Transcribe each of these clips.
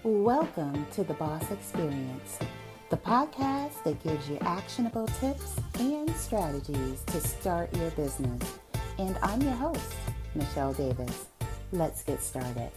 Welcome to The Boss Experience, the podcast that gives you actionable tips and strategies to start your business. And I'm your host, Michelle Davis. Let's get started.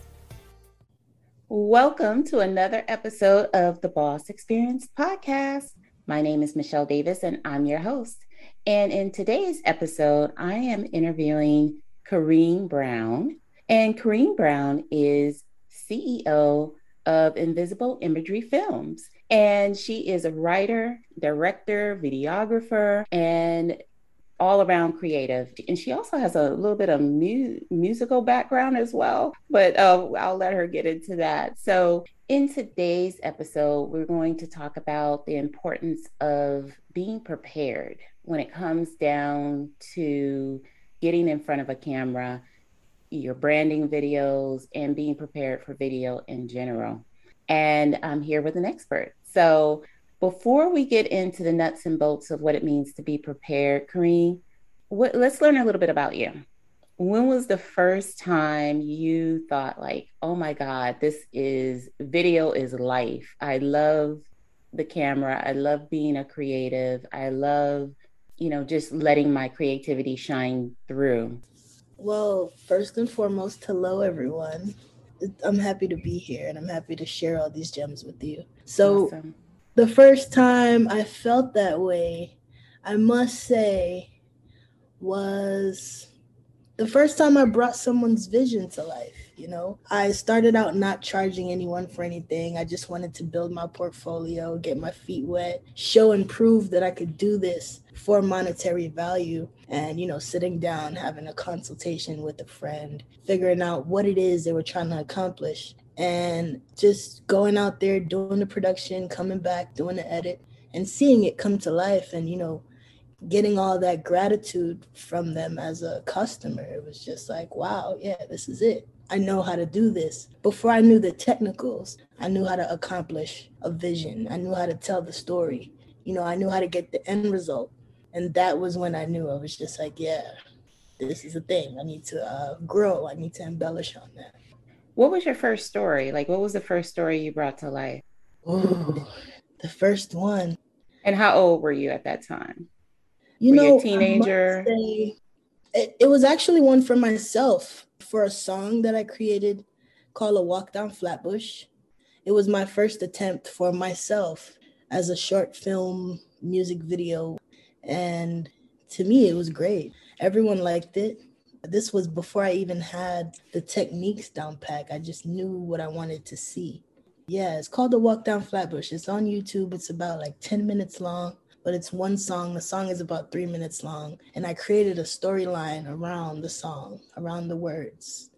Welcome to another episode of The Boss Experience podcast. My name is Michelle Davis and I'm your host. And in today's episode, I am interviewing Corrine Brown. And Corrine Brown is CEO of Invisible Imagery Films. And she is a writer, director, videographer, and all around creative. And she also has a little bit of musical background as well, but I'll let her get into that. So in today's episode, we're going to talk about the importance of being prepared when it comes down to getting in front of a camera, your branding videos, and being prepared for video in general. And I'm here with an expert. So before we get into the nuts and bolts of what it means to be prepared, Corrine, let's learn a little bit about you. When was the first time you thought like, oh my God, video is life. I love the camera. I love being a creative. I love, just letting my creativity shine through. Well, first and foremost, hello everyone. I'm happy to be here and I'm happy to share all these gems with you. So, Awesome. The first time I felt that way, I must say, was the first time I brought someone's vision to life. I started out not charging anyone for anything. I just wanted to build my portfolio, get my feet wet, show and prove that I could do this for monetary value. And, sitting down, having a consultation with a friend, figuring out what it is they were trying to accomplish, and just going out there, doing the production, coming back, doing the edit, and seeing it come to life. And, getting all that gratitude from them as a customer. It was just like, wow, yeah, this is it. I know how to do this. Before I knew the technicals, I knew how to accomplish a vision. I knew how to tell the story. I knew how to get the end result. And that was when I knew. I was just like, yeah, this is a thing. I need to grow. I need to embellish on that. What was your first story? Like, what was the first story you brought to life? Ooh, the first one. And how old were you at that time? Were you a I must teenager? say, it was actually one for myself, for a song that I created called A Walk Down Flatbush. It was my first attempt for myself as a short film music video. And to me, it was great. Everyone liked it. This was before I even had the techniques down pat. I just knew what I wanted to see. Yeah, it's called A Walk Down Flatbush. It's on YouTube. It's about like 10 minutes long, but it's one song. The song is about 3 minutes long. And I created a storyline around the song, around the words,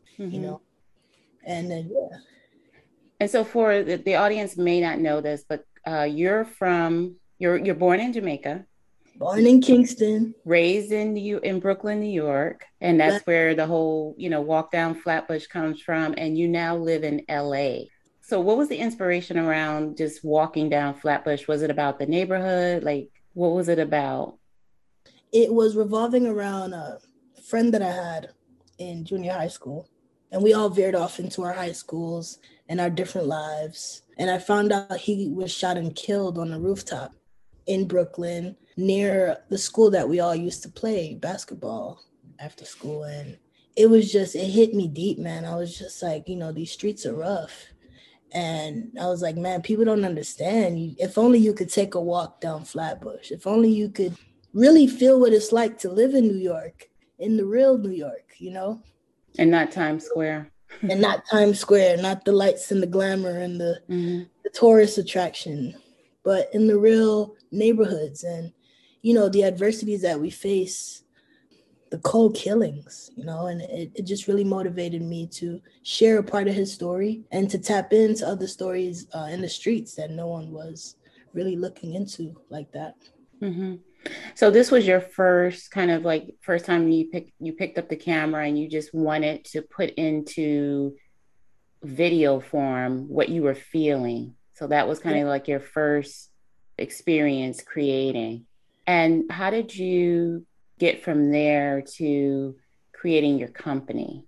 And then, yeah. And so for the audience may not know this, but you're born in Jamaica. Born in Kingston. Raised in Brooklyn, New York. And that's where the whole, walk down Flatbush comes from. And you now live in LA. So what was the inspiration around just walking down Flatbush? Was it about the neighborhood? Like, what was it about? It was revolving around a friend that I had in junior high school. And we all veered off into our high schools and our different lives. And I found out he was shot and killed on a rooftop in Brooklyn near the school that we all used to play basketball after school. And it hit me deep, man. I was just like, these streets are rough. And I was like, man, people don't understand. If only you could take a walk down Flatbush. If only you could really feel what it's like to live in New York, in the real New York, And not Times Square. And not Times Square, not the lights and the glamour and the tourist attraction, but in the real neighborhoods and, the adversities that we face, the cold killings, and it just really motivated me to share a part of his story and to tap into other stories in the streets that no one was really looking into like that. Mm-hmm. So this was your first time you picked up the camera and you just wanted to put into video form what you were feeling. So that was kind of like your first experience creating. And how did you get from there to creating your company?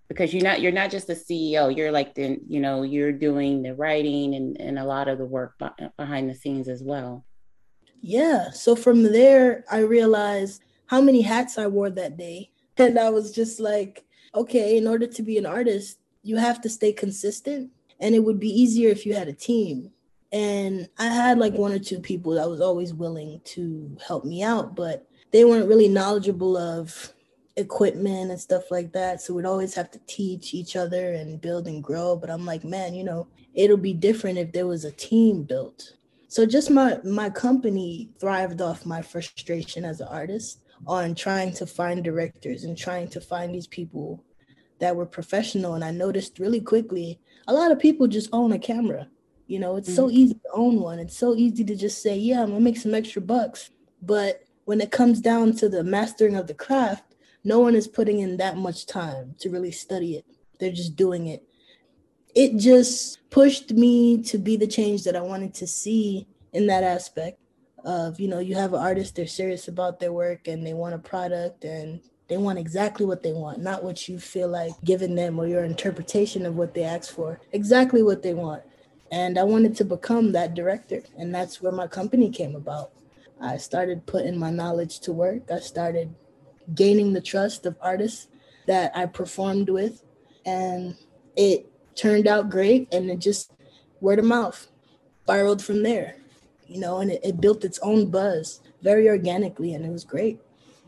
because you're not just the CEO. You're like you're doing the writing and a lot of the work behind the scenes as well. Yeah. So from there, I realized how many hats I wore that day. And I was just like, okay, in order to be an artist, you have to stay consistent. And it would be easier if you had a team. And I had like one or two people that was always willing to help me out, but they weren't really knowledgeable of equipment and stuff like that. So we'd always have to teach each other and build and grow. But I'm like, man, it'll be different if there was a team built. So just my company thrived off my frustration as an artist on trying to find directors and trying to find these people that were professional. And I noticed really quickly, a lot of people just own a camera. It's so easy to own one. It's so easy to just say, yeah, I'm gonna make some extra bucks. But when it comes down to the mastering of the craft, no one is putting in that much time to really study it. They're just doing it. It just pushed me to be the change that I wanted to see in that aspect of, you have an artist, they're serious about their work and they want a product and they want exactly what they want, not what you feel like giving them or your interpretation of what they asked for, exactly what they want. And I wanted to become that director. And that's where my company came about. I started putting my knowledge to work. I started gaining the trust of artists that I performed with. And it turned out great. And it just word of mouth spiraled from there, and it built its own buzz very organically. And it was great.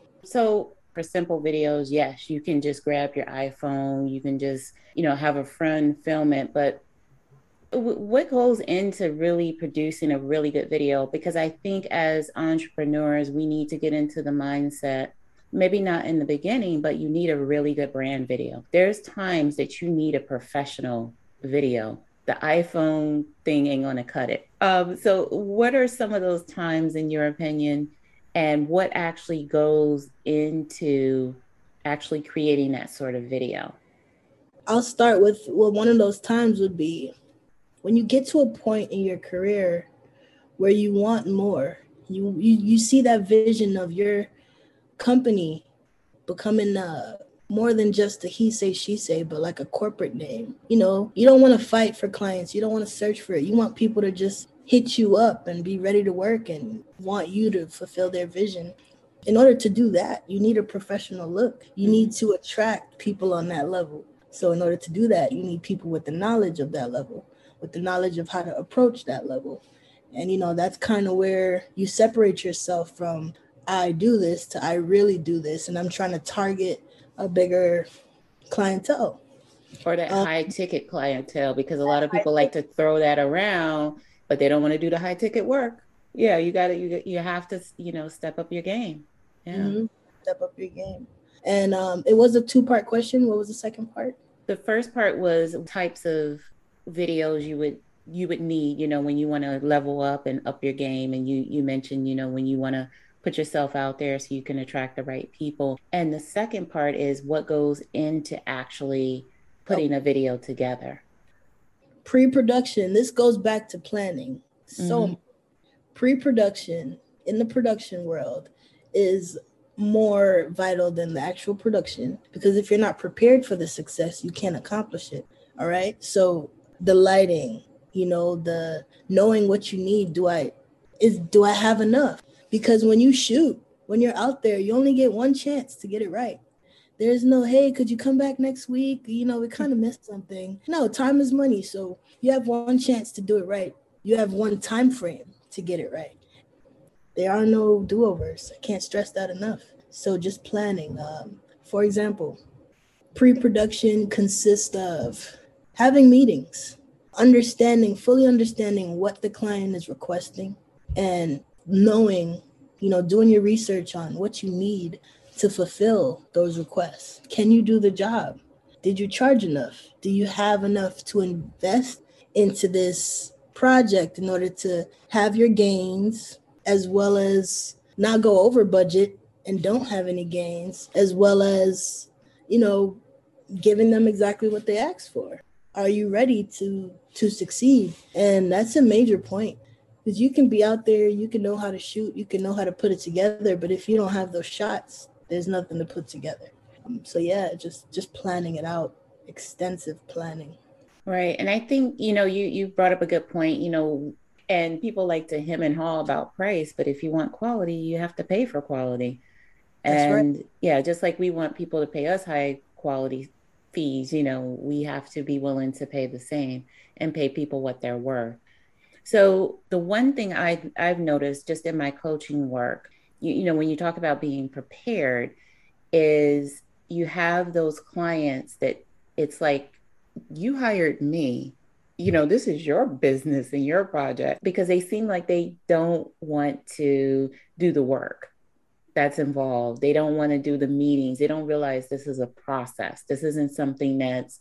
So for simple videos, yes, you can just grab your iPhone, you can just, have a friend film it. But what goes into really producing a really good video? Because I think as entrepreneurs, we need to get into the mindset, maybe not in the beginning, but you need a really good brand video. There's times that you need a professional video. The iPhone thing ain't going to cut it. So what are some of those times in your opinion, and what actually goes into actually creating that sort of video? I'll start with, well, one of those times would be when you get to a point in your career where you want more. You see that vision of your company becoming more than just a he say, she say, but like a corporate name. You don't want to fight for clients. You don't want to search for it. You want people to just hit you up and be ready to work and want you to fulfill their vision. In order to do that, you need a professional look. You need to attract people on that level. So in order to do that, you need people with the knowledge of that level, with the knowledge of how to approach that level. And, that's kind of where you separate yourself from I do this to I really do this. And I'm trying to target a bigger clientele. Or that high ticket clientele, because a lot of people like to throw that around, but they don't want to do the high ticket work. Yeah, you have to, step up your game. Yeah. Mm-hmm. Step up your game. And it was a 2-part question. What was the second part? The first part was types of videos you would need, when you want to level up and up your game. And you mentioned, when you want to put yourself out there so you can attract the right people. And the second part is what goes into actually putting a video together. Pre-production. This goes back to planning. So pre-production in the production world is more vital than the actual production, because if you're not prepared for the success, you can't accomplish it. All right. So the lighting, the knowing what you need. Do I have enough? Because when you shoot, when you're out there, you only get one chance to get it right. There's no, hey, could you come back next week? We kind of missed something. No, time is money. So you have one chance to do it right. You have one time frame to get it right. There are no do-overs. I can't stress that enough. So just planning. For example, pre-production consists of having meetings, fully understanding what the client is requesting, and knowing, doing your research on what you need to fulfill those requests. Can you do the job? Did you charge enough? Do you have enough to invest into this project in order to have your gains, as well as not go over budget and don't have any gains, as well as, giving them exactly what they asked for? Are you ready to succeed? And that's a major point, because you can be out there, you can know how to shoot, you can know how to put it together, but if you don't have those shots, there's nothing to put together. So yeah, just planning it out. extensive planning. Right. And I think, you brought up a good point, and people like to hem and haw about price, but if you want quality, you have to pay for quality. That's right. And yeah, just like we want people to pay us high quality fees, we have to be willing to pay the same and pay people what they're worth. So the one thing I've noticed just in my coaching work, when you talk about being prepared, is you have those clients that it's like, you hired me, this is your business and your project, because they seem like they don't want to do the work that's involved. They don't want to do the meetings. They don't realize this is a process. This isn't something that's,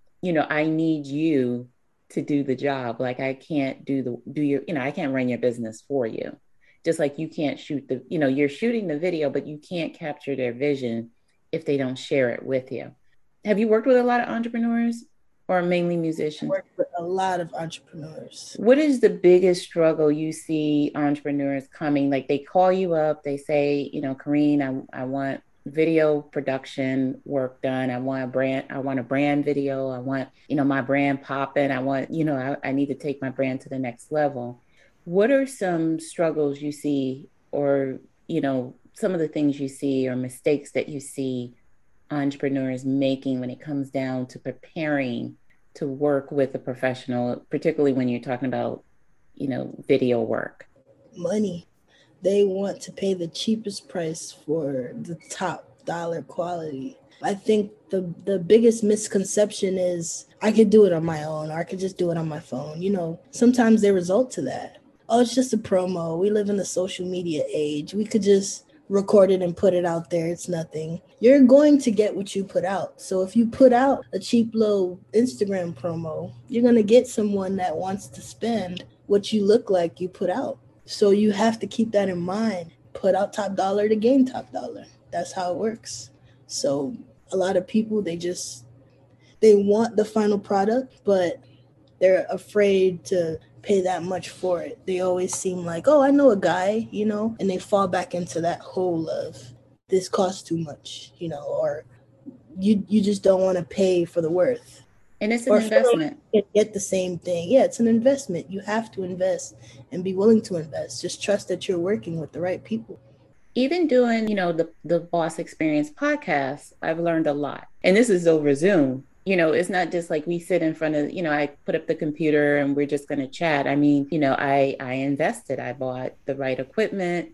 I need you to do the job. Like I can't I can't run your business for you. Just like you can't shoot you're shooting the video, but you can't capture their vision if they don't share it with you. Have you worked with a lot of entrepreneurs or mainly musicians? I work with a lot of entrepreneurs. What is the biggest struggle you see entrepreneurs coming? Like they call you up, they say, Kareen, I want video production work done. I want a brand video. I want, my brand popping. I want, I need to take my brand to the next level. What are some struggles you see, or, some of the things you see or mistakes that you see entrepreneurs making when it comes down to preparing to work with a professional, particularly when you're talking about, video work? Money. They want to pay the cheapest price for the top dollar quality. I think the biggest misconception is I could do it on my own, or I could just do it on my phone. Sometimes they result to that. Oh, it's just a promo. We live in the social media age. We could just record it and put it out there. It's nothing. You're going to get what you put out. So if you put out a cheap little Instagram promo, you're going to get someone that wants to spend what you look like you put out. So you have to keep that in mind. Put out top dollar to gain top dollar. That's how it works. So a lot of people, they want the final product, but they're afraid to pay that much for it. They always seem like, oh, I know a guy, and they fall back into that hole of this costs too much, or you just don't want to pay for the worth. And it's an investment. Get the same thing. Yeah, it's an investment. You have to invest and be willing to invest. Just trust that you're working with the right people. Even doing, the Boss Experience podcast, I've learned a lot. And this is over Zoom. It's not just like we sit in front of, I put up the computer and we're just going to chat. I mean, I invested. I bought the right equipment.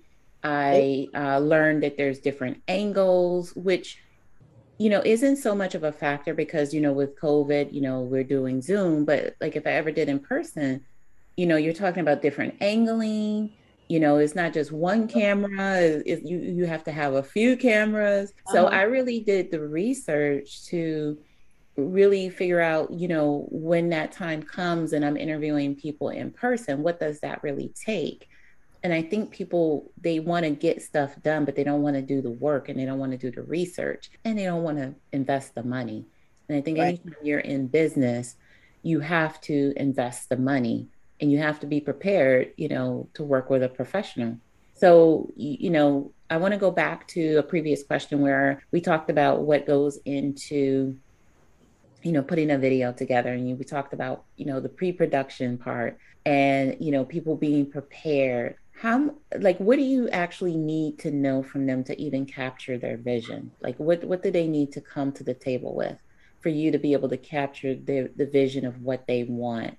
I learned that there's different angles, which, isn't so much of a factor because, with COVID, we're doing Zoom. But like if I ever did in person, you're talking about different angling. It's not just one camera. You have to have a few cameras. So I really did the research to really figure out, when that time comes and I'm interviewing people in person, what does that really take? And I think people, they want to get stuff done, but they don't want to do the work and they don't want to do the research and they don't want to invest the money. And I think anytime you're in business, you have to invest the money and you have to be prepared, to work with a professional. So, I want to go back to a previous question where we talked about what goes into putting a video together, and we talked about, the pre-production part and, people being prepared. What do you actually need to know from them to even capture their vision? Like, what do they need to come to the table with for you to be able to capture the vision of what they want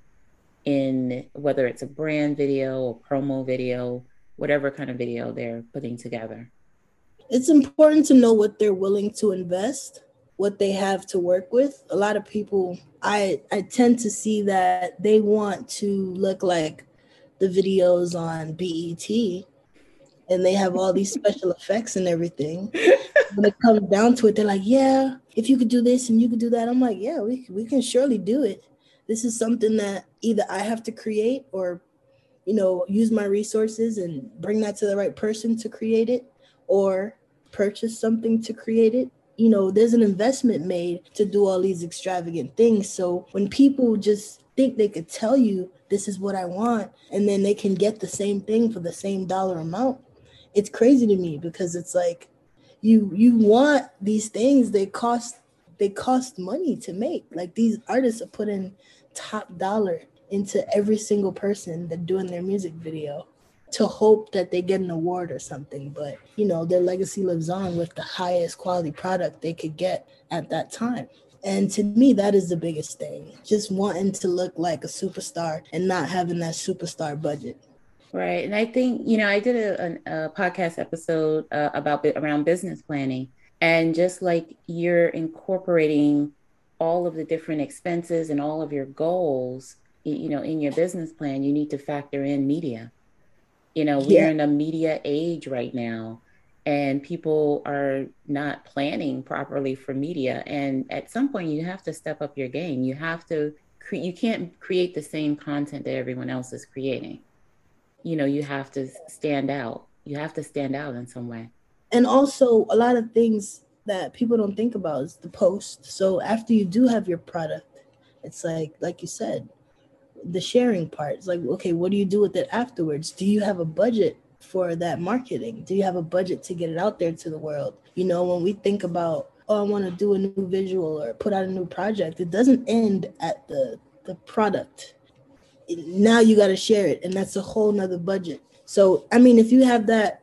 in, whether it's a brand video or promo video, whatever kind of video they're putting together? It's important to know what they're willing to invest, what they have to work with. A lot of people, I tend to see that they want to look like the videos on BET and they have all these special effects and everything. When it comes down to it, they're like, yeah, if you could do this and you could do that. I'm like, yeah, we can surely do it. This is something that either I have to create or, use my resources and bring that to the right person to create it, or purchase something to create it. There's an investment made to do all these extravagant things. So when people just think they could tell you this is what I want, and then they can get the same thing for the same dollar amount, it's crazy to me because it's like you want these things, they cost they cost money to make. Like these artists are putting top dollar into every single person that doing their music video to hope that they get an award or something. But, you know, their legacy lives on with the highest quality product they could get at that time. And to me, that is the biggest thing. Just wanting to look like a superstar and not having that superstar budget. Right. And I think, I did a podcast episode around business planning. And just like you're incorporating all of the different expenses and all of your goals, in your business plan, you need to factor in media. We're Yeah. in a media age right now, and people are not planning properly for media. And at some point, you have to step up your game. You have to you can't create the same content that everyone else is creating. You have to stand out. You have to stand out in some way. And also a lot of things that people don't think about is the post. So after you do have your product, it's like you said, the sharing part. It's like, okay, what do you do with it afterwards? Do you have a budget for that marketing? Do you have a budget to get it out there to the world? When we think about, oh, I want to do a new visual or put out a new project, it doesn't end at the product. Now you got to share it, and that's a whole nother budget. So, I mean, if you have that,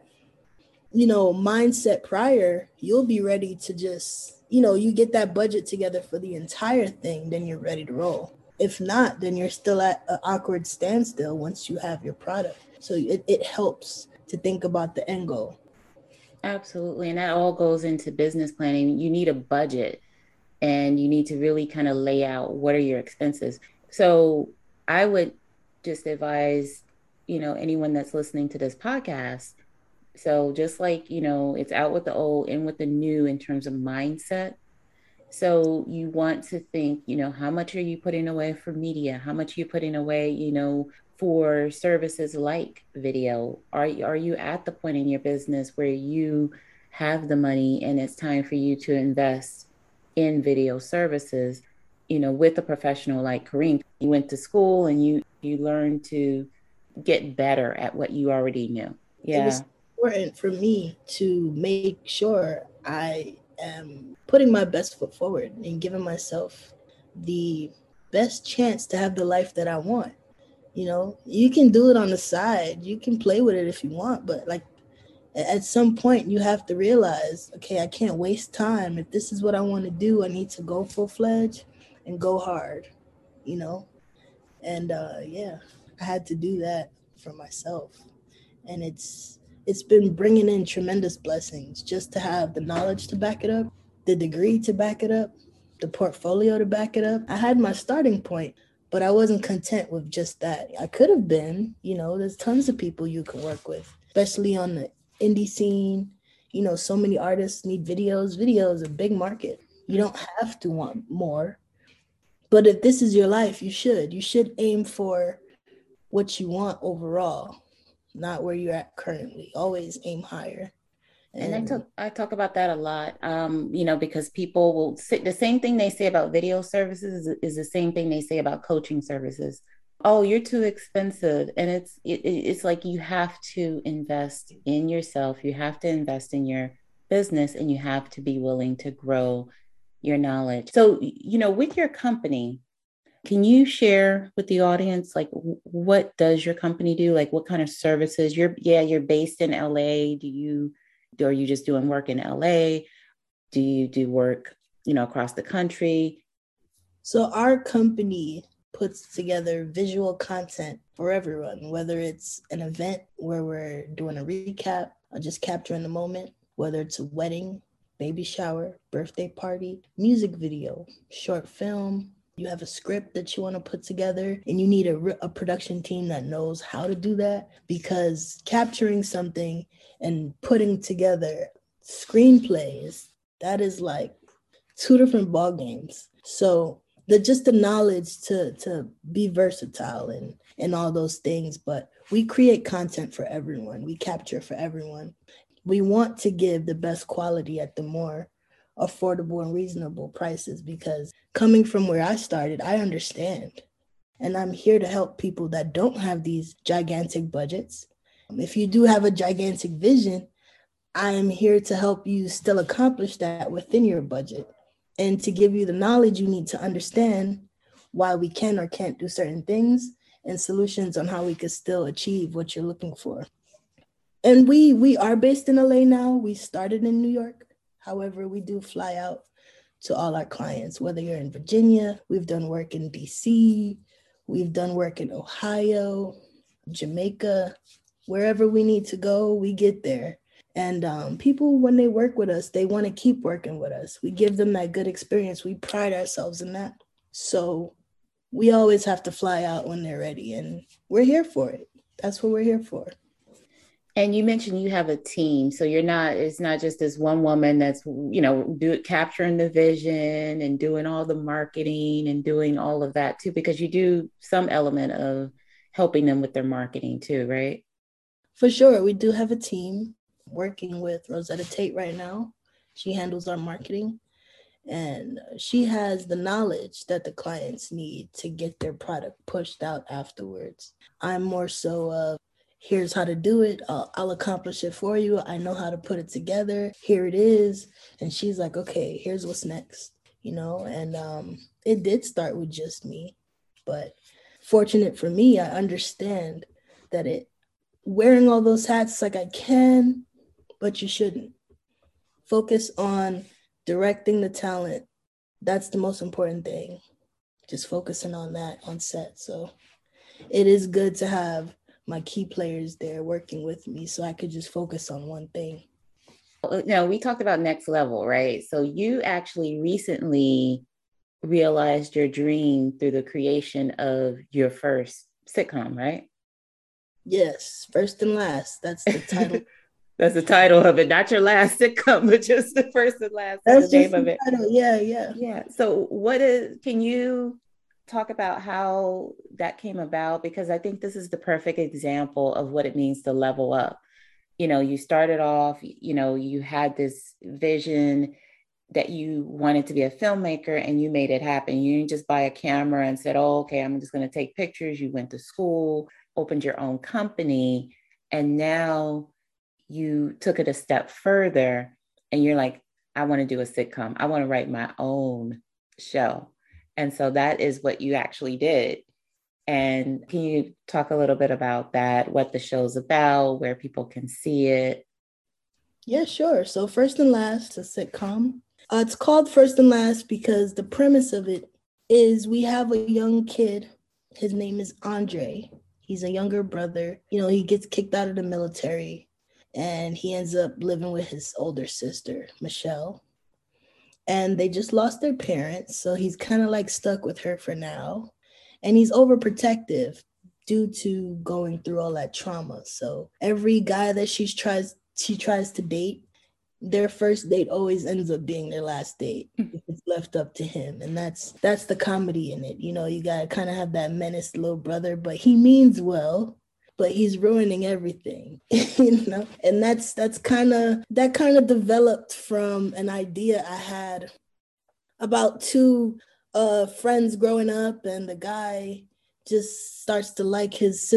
mindset prior, you'll be ready to just, you get that budget together for the entire thing, then you're ready to roll. If not, then you're still at an awkward standstill once you have your product. So it helps to think about the end goal. Absolutely. And that all goes into business planning. You need a budget, and you need to really kind of lay out what are your expenses. So I would just advise, anyone that's listening to this podcast. So just like, it's out with the old, in with the new in terms of mindset. So you want to think, how much are you putting away for media? How much are you putting away, for services like video? Are you at the point in your business where you have the money and it's time for you to invest in video services, with a professional like Kareem? You went to school and you learned to get better at what you already knew. Yeah. It was important for me to make sure I am putting my best foot forward and giving myself the best chance to have the life that I want. You can do it on the side. You can play with it if you want, but like at some point you have to realize, okay, I can't waste time. If this is what I want to do, I need to go full-fledged and go hard, And I had to do that for myself. And it's been bringing in tremendous blessings just to have the knowledge to back it up, the degree to back it up, the portfolio to back it up. I had my starting point, but I wasn't content with just that. I could have been, there's tons of people you can work with, especially on the indie scene. So many artists need videos. Video is a big market. You don't have to want more. But if this is your life, you should aim for what you want overall, not where you're at currently. Always aim higher. And I talk about that a lot, because people will say the same thing they say about video services is the same thing they say about coaching services. Oh, you're too expensive. And it's like you have to invest in yourself. You have to invest in your business, and you have to be willing to grow your knowledge. So, with your company, can you share with the audience, like, what does your company do? Like, what kind of services? You're based in LA. Are you just doing work in LA? Do you do work, across the country? So our company puts together visual content for everyone, whether it's an event where we're doing a recap or just capturing the moment, whether it's a wedding, baby shower, birthday party, music video, short film. You have a script that you want to put together, and you need a production team that knows how to do that, because capturing something and putting together screenplays, that is like two different ball games. So just the knowledge to be versatile and all those things. But we create content for everyone. We capture for everyone. We want to give the best quality at the more affordable and reasonable prices, because coming from where I started, I understand. And I'm here to help people that don't have these gigantic budgets. If you do have a gigantic vision, I am here to help you still accomplish that within your budget. And to give you the knowledge, you need to understand why we can or can't do certain things and solutions on how we could still achieve what you're looking for. And we are based in LA now. We started in New York. However, we do fly out to all our clients, whether you're in Virginia, we've done work in DC, we've done work in Ohio, Jamaica, wherever we need to go, we get there. And people, when they work with us, they want to keep working with us. We give them that good experience. We pride ourselves in that. So we always have to fly out when they're ready, and we're here for it. That's what we're here for. And you mentioned you have a team, so it's not just this one woman that's, capturing the vision and doing all the marketing and doing all of that too, because you do some element of helping them with their marketing too, right? For sure. We do have a team working with Rosetta Tate right now. She handles our marketing, and she has the knowledge that the clients need to get their product pushed out afterwards. I'm more so of, here's how to do it. I'll accomplish it for you. I know how to put it together. Here it is. And she's like, okay, here's what's next, and it did start with just me, but fortunate for me, I understand that wearing all those hats, like, I can, but you shouldn't. Focus on directing the talent. That's the most important thing. Just focusing on that on set. So it is good to have my key players there working with me so I could just focus on one thing. Now, we talked about next level, right? So you actually recently realized your dream through the creation of your first sitcom, right? Yes, First and Last. That's the title. That's the title of it, not your last sitcom, but just the first and last. That's the name of it. Title. Yeah. So can you talk about how that came about? Because I think this is the perfect example of what it means to level up. You started off, you had this vision that you wanted to be a filmmaker, and you made it happen. You didn't just buy a camera and said, oh, okay, I'm just going to take pictures. You went to school, opened your own company, and now you took it a step further and you're like, I want to do a sitcom. I want to write my own show. And so that is what you actually did. And can you talk a little bit about that, what the show's about, where people can see it? Yeah, sure. So First and Last, a sitcom. It's called First and Last because the premise of it is we have a young kid. His name is Andre. He's a younger brother. He gets kicked out of the military and he ends up living with his older sister, Michelle. And they just lost their parents. So he's kind of like stuck with her for now. And he's overprotective due to going through all that trauma. So every guy that she tries to date, their first date always ends up being their last date. It's left up to him. And that's the comedy in it. You got to kind of have that menaced little brother, but he means well, but he's ruining everything, And that kind of developed from an idea I had about two friends growing up, and the guy just starts to like his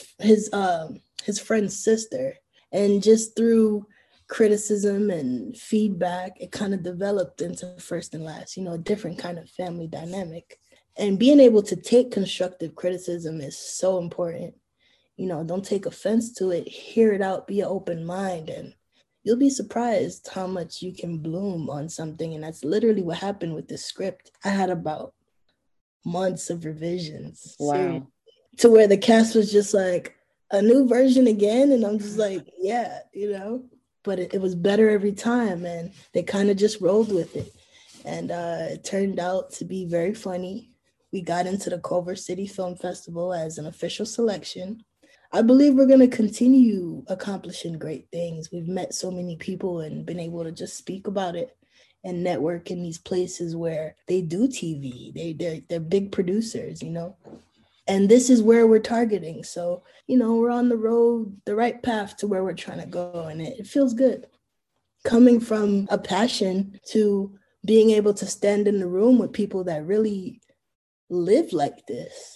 friend's sister, and just through criticism and feedback, it kind of developed into First and Last, a different kind of family dynamic. And being able to take constructive criticism is so important. Don't take offense to it, hear it out, be an open mind, and you'll be surprised how much you can bloom on something. And that's literally what happened with this script. I had about months of revisions. Wow. Seriously, to where the cast was just like, a new version again? And I'm just like, yeah, but it was better every time, and they kind of just rolled with it. And it turned out to be very funny. We got into the Culver City Film Festival as an official selection. I believe we're going to continue accomplishing great things. We've met so many people and been able to just speak about it and network in these places where they do TV. They're big producers, And this is where we're targeting. So, we're on the road, the right path to where we're trying to go. And it feels good. Coming from a passion to being able to stand in the room with people that really live like this.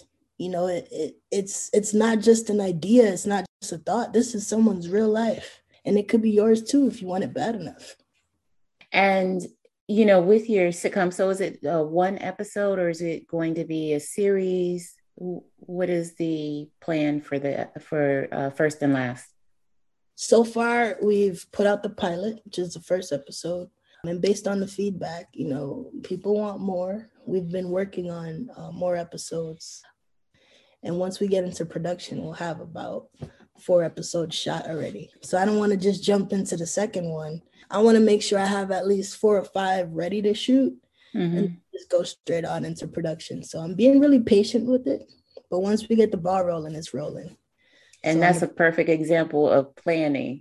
It's not just an idea. It's not just a thought. This is someone's real life. And it could be yours too if you want it bad enough. And with your sitcom, so is it one episode or is it going to be a series? What is the plan for first and last? So far, we've put out the pilot, which is the first episode. And based on the feedback, people want more. We've been working on more episodes. And once we get into production, we'll have about 4 episodes shot already. So I don't want to just jump into the second one. I want to make sure I have at least 4 or 5 ready to shoot and just go straight on into production. So I'm being really patient with it. But once we get the ball rolling, it's rolling. And so that's a perfect example of planning.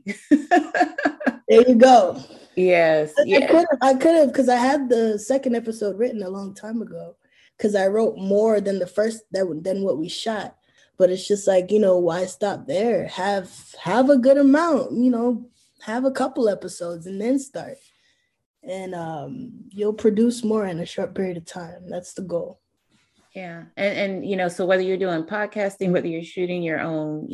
There you go. Yes. I could have, because I had the second episode written a long time ago, because I wrote more than the first, than what we shot. But it's just like, why stop there? Have a good amount, have a couple episodes and then start. And you'll produce more in a short period of time. That's the goal. Yeah. And so whether you're doing podcasting, whether you're shooting your own,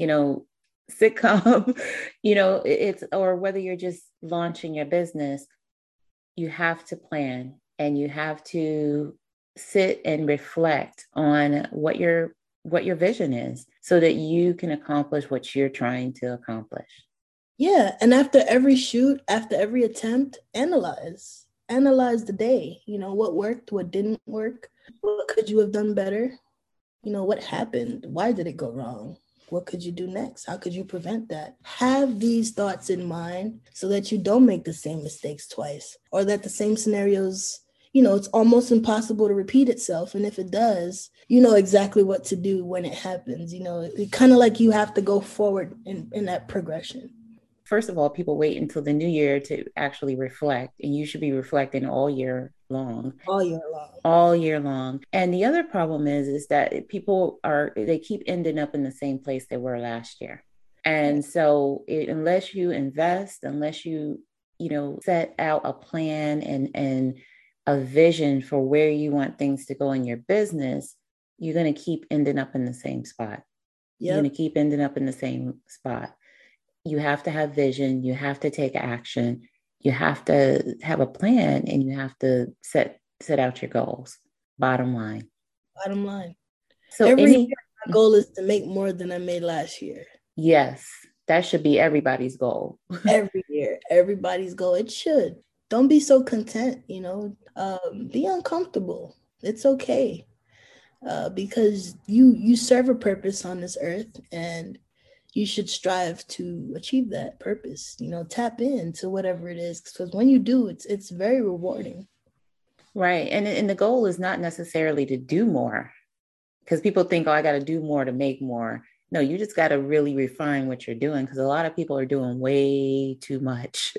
sitcom, it's, or whether you're just launching your business, you have to plan and you have to sit and reflect on what your vision is so that you can accomplish what you're trying to accomplish. Yeah. And after every shoot, after every attempt, analyze the day, what worked, what didn't work, what could you have done better? What happened? Why did it go wrong? What could you do next? How could you prevent that? Have these thoughts in mind so that you don't make the same mistakes twice, or that the same scenarios, it's almost impossible to repeat itself. And if it does, you know exactly what to do when it happens. It kind of like you have to go forward in that progression. First of all, people wait until the new year to actually reflect, and you should be reflecting all year long. All year long. And the other problem is that people they keep ending up in the same place they were last year. And so unless you invest, unless you set out a plan and a vision for where you want things to go in your business, you're going to keep ending up in the same spot. You're going to keep ending up in the same spot. You have to have vision. You have to take action. You have to have a plan, and you have to set out your goals. Bottom line. So every year, my goal is to make more than I made last year. Yes, that should be everybody's goal. Every year, everybody's goal. It should. Don't be so content, be uncomfortable. It's okay. Because you serve a purpose on this earth, and you should strive to achieve that purpose. Tap into whatever it is, because when you do, it's very rewarding. Right. And the goal is not necessarily to do more, because people think, I got to do more to make more. No, you just got to really refine what you're doing, because a lot of people are doing way too much,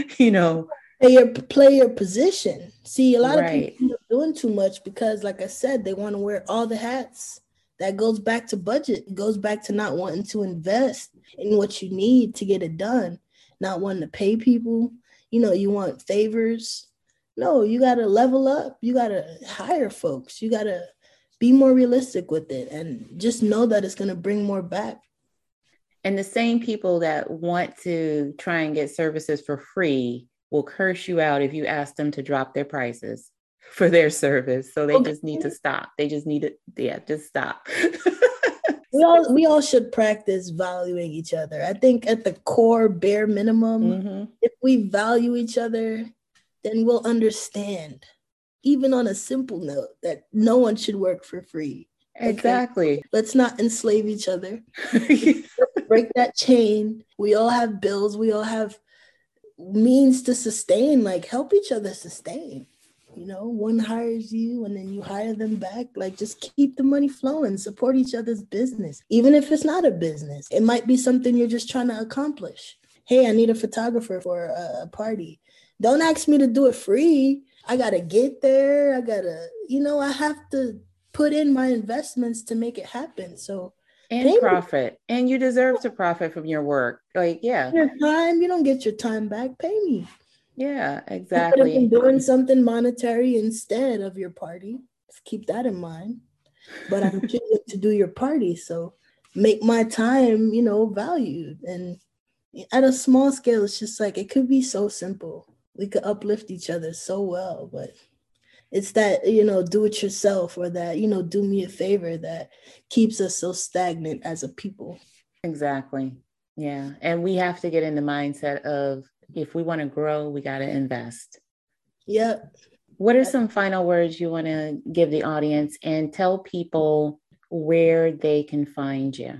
Play your position. See, a lot of people are doing too much because, like I said, they want to wear all the hats. That goes back to budget. It goes back to not wanting to invest in what you need to get it done, not wanting to pay people. You want favors. No, you got to level up. You got to hire folks. You got to be more realistic with it, and just know that it's going to bring more back. And the same people that want to try and get services for free will curse you out if you ask them to drop their prices for their service. So they just need to stop. They just need to, just stop. We all should practice valuing each other. I think at the core, bare minimum, if we value each other, then we'll understand, even on a simple note, that no one should work for free. Exactly. Okay? Let's not enslave each other. Let's break that chain. We all have bills. We all have means to sustain, help each other sustain. One hires you and then you hire them back. Just keep the money flowing, support each other's business. Even if it's not a business, it might be something you're just trying to accomplish. Hey, I need a photographer for a party. Don't ask me to do it free. I got to get there. I got to, I have to put in my investments to make it happen. So, and profit. And you deserve to profit from your work. Your time, you don't get your time back. Pay me. Yeah, exactly. You could have been doing something monetary instead of your party. Let's keep that in mind. But I'm choosing to do your party. So make my time, valued. And at a small scale, it's just it could be so simple. We could uplift each other so well, but it's that, do it yourself, or that, do me a favor, that keeps us so stagnant as a people. Exactly. Yeah. And we have to get in the mindset of, if we want to grow, we got to invest. Yep. What are some final words you want to give the audience, and tell people where they can find you?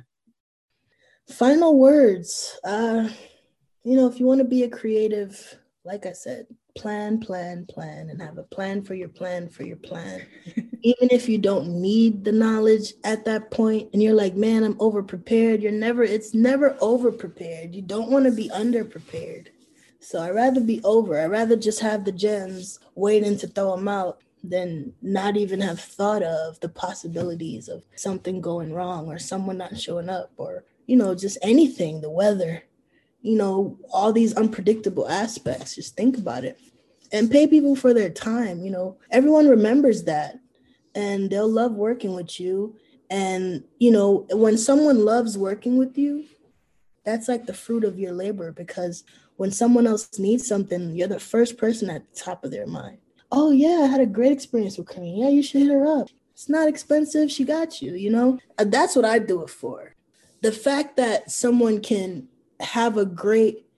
Final words. If you want to be a creative, like I said, plan, and have a plan for your plan for your plan. Even if you don't need the knowledge at that point and you're like, man, I'm over prepared. It's never over prepared. You don't want to be under prepared. So I'd rather be over. I'd rather just have the gems waiting to throw them out than not even have thought of the possibilities of something going wrong, or someone not showing up, or, just anything, the weather, all these unpredictable aspects. Just think about it and pay people for their time. Everyone remembers that, and they'll love working with you. And, when someone loves working with you, that's like the fruit of your labor, because when someone else needs something, you're the first person at the top of their mind. Oh yeah, I had a great experience with Kareen. Yeah, you should hit her up. It's not expensive. She got you, That's what I do it for. The fact that someone can have a great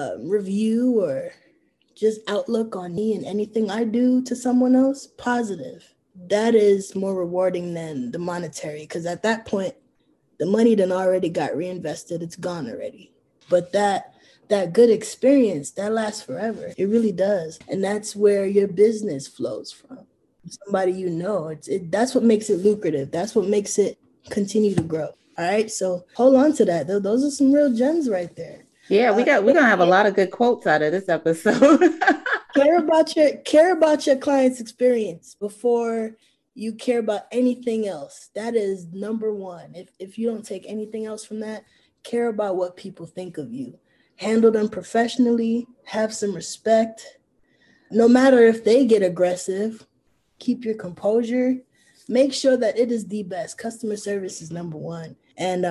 review or just outlook on me and anything I do to someone else, positive, that is more rewarding than the monetary, because at that point, the money done already got reinvested. It's gone already. But that good experience, that lasts forever. It really does. And that's where your business flows from. Somebody that's what makes it lucrative. That's what makes it continue to grow. All right. So hold on to that. Those are some real gems right there. Yeah, we're gonna have a lot of good quotes out of this episode. care about your client's experience before you care about anything else. That is number one. If you don't take anything else from that, care about what people think of you. Handle them professionally, have some respect. No matter if they get aggressive, keep your composure. Make sure that it is the best. Customer service is number one. And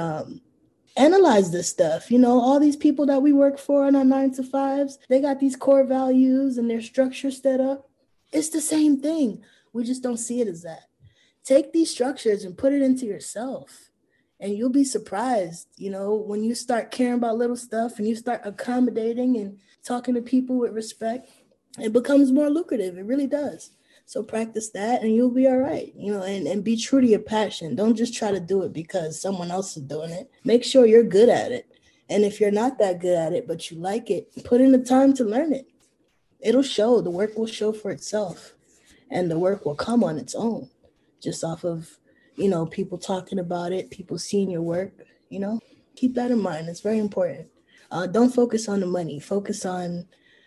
analyze this stuff. All these people that we work for on our 9-to-5s, they got these core values and their structure set up. It's the same thing. We just don't see it as that. Take these structures and put it into yourself, and you'll be surprised, when you start caring about little stuff and you start accommodating and talking to people with respect, it becomes more lucrative. It really does. So practice that and you'll be all right, and be true to your passion. Don't just try to do it because someone else is doing it. Make sure you're good at it. And if you're not that good at it, but you like it, put in the time to learn it. It'll show. The work will show for itself, and the work will come on its own, just off of, people talking about it, people seeing your work. Keep that in mind. It's very important. Don't focus on the money. Focus on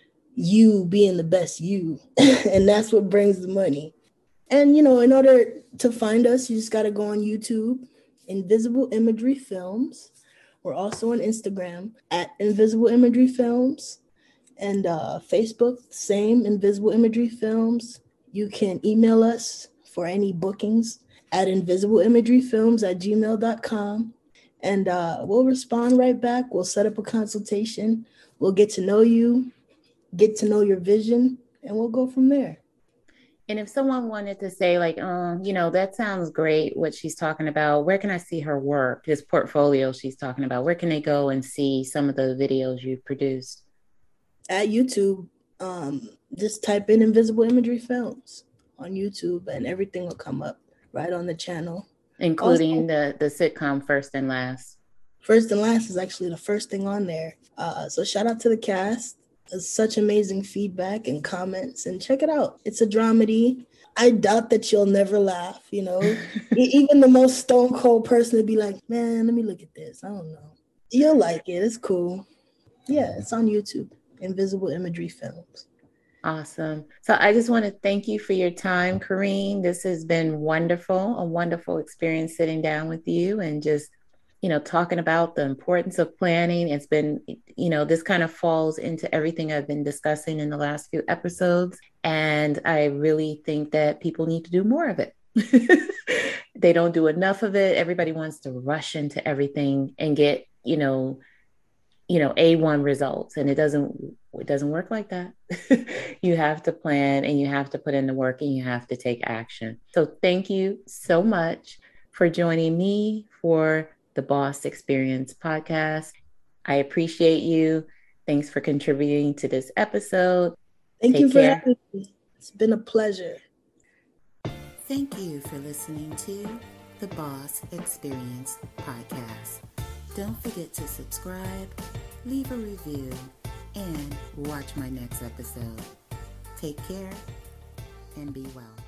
you being the best you. And that's what brings the money. And, in order to find us, you just got to go on YouTube, Invisible Imagery Films. We're also on Instagram at Invisible Imagery Films, and Facebook, same, Invisible Imagery Films. You can email us for any bookings at invisibleimageryfilms@gmail.com. And we'll respond right back. We'll set up a consultation. We'll get to know you, get to know your vision, and we'll go from there. And if someone wanted to say, like, that sounds great, what she's talking about, where can I see her work, this portfolio she's talking about? Where can they go and see some of the videos you've produced? At YouTube, just type in Invisible Imagery Films on YouTube and everything will come up right on the channel. Including also, the sitcom First and Last. First and Last is actually the first thing on there. So shout out to the cast. It's such amazing feedback and comments, and check it out. It's a dramedy. I doubt that you'll never laugh, Even the most stone cold person would be like, man, let me look at this. I don't know. You'll like it. It's cool. Yeah, it's on YouTube. Invisible Imagery Films. Awesome. So I just want to thank you for your time, Kareen. This has been wonderful, a wonderful experience sitting down with you and just, talking about the importance of planning. It's been, this kind of falls into everything I've been discussing in the last few episodes. And I really think that people need to do more of it. They don't do enough of it. Everybody wants to rush into everything and get, A1 results, and it doesn't work like that. You have to plan, and you have to put in the work, and you have to take action. So thank you so much for joining me for the Boss Experience podcast. I appreciate you. Thanks for contributing to this episode. Thank you Take for care. having me. It's been a pleasure. Thank you for listening to the Boss Experience podcast. Don't forget to subscribe, leave a review, and watch my next episode. Take care and be well.